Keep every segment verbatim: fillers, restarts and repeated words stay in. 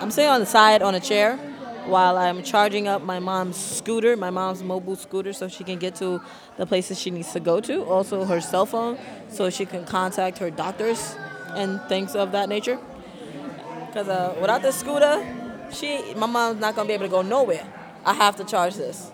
I'm sitting on the side on a chair while I'm charging up my mom's scooter, my mom's mobile scooter, so she can get to the places she needs to go to. Also, her cell phone, so she can contact her doctors and things of that nature. Because uh, without this scooter, she, my mom's not gonna be able to go nowhere. I have to charge this.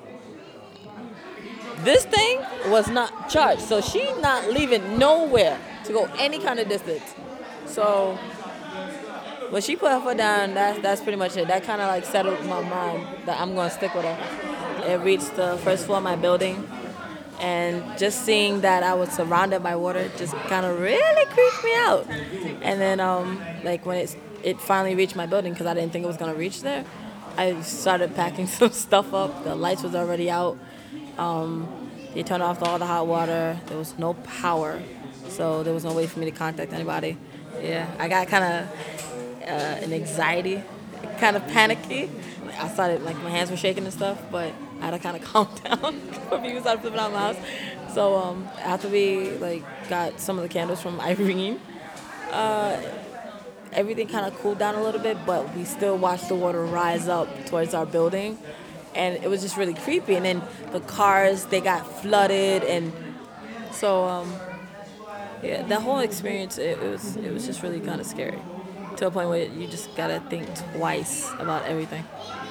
This thing was not charged, so she's not leaving nowhere to go any kind of distance. So when she put her foot down, that's that's pretty much it. That kind of like settled my mind that I'm gonna stick with her. It reached the first floor of my building, and just seeing that I was surrounded by water just kind of really creeped me out. And then um like when it it finally reached my building because I didn't think it was gonna reach there, I started packing some stuff up. The lights was already out. Um, they turned off all the hot water. There was no power, so there was no way for me to contact anybody. Yeah, I got kind of uh, an anxiety, kind of panicky. I started like my hands were shaking and stuff, but I had to kind of calm down before people started flipping out my house. So um, after we like got some of the candles from Irene, everything kind of cooled down a little bit, but we still watched the water rise up towards our building, and it was just really creepy. And then the cars they got flooded, and so um, yeah, the whole experience it, it was it was just really kind of scary to a point where you just gotta think twice about everything.